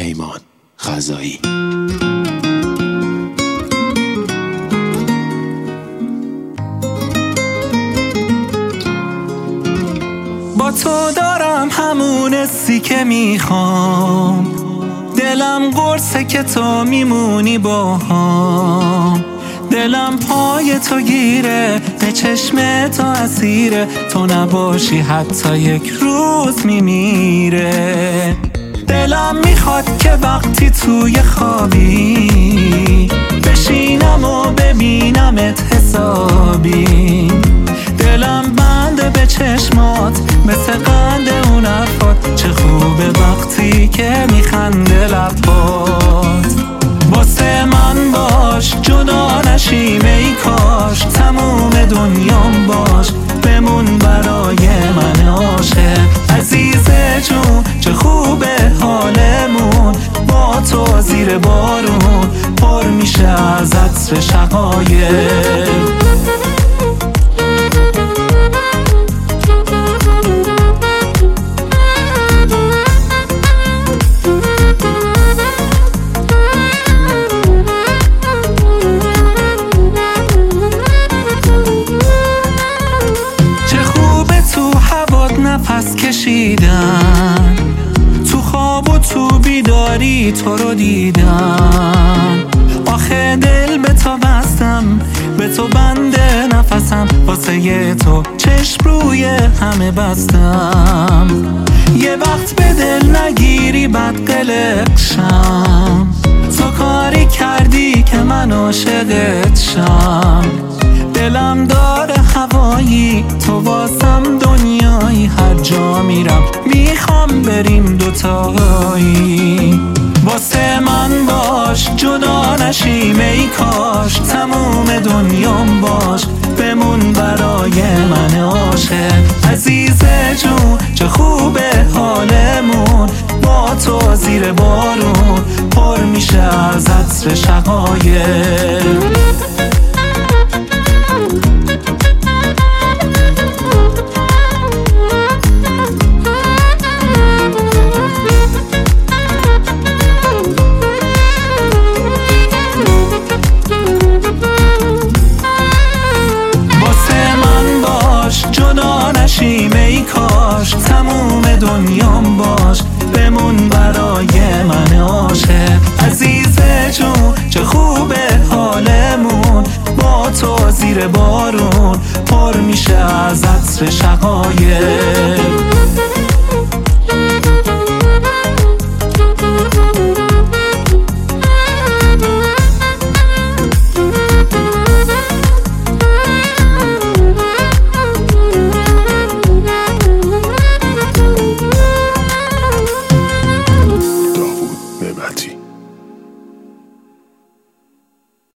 پیمان غذایی. با تو دارم همون حسی که میخوام، دلم قرصه که تو میمونی باهام، دلم پای تو گیره، به چشم تو اسیره، تو نباشی حتی یک روز میمیره. دلم میخواد که وقتی توی خوابی بشینم و ببینمت حسابی، دلم بنده به چشمات مثل قند اون حرفات، چه خوبه وقتی که میخنده لبات. واسه من باش جدا نشیم ای کاش، تموم دنیام باش بمون برای من عاشق. عزیز جون چه خوبه حالمون، با تو زیر بارون پر میشه از عطر شقایق. نفس کشیدن تو خواب و تو بیداری تو رو دیدم، آخه دل به تو بستم، به تو بنده نفسم، واسه تو چشم روی همه بستم. یه وقت به دل نگیری بد قلق شم، تو کاری کردی که من عاشقت شم. دلم داره هوایی تو واسم دنیایی، هر جا میرم میخوام بریم دوتایی. واسه من باش جدا نشیم ای کاش، تموم دنیام باش بمون برای من عاشق. عزیز جون چه خوبه حالمون، با تو زیر بارون پر میشه از عطر شقایق. ای کاش تموم دنیام باش بمون برای من عاشق. عزیز جون چه خوبه حالمون، با تو زیر بارون پر میشه از عطر شقایق.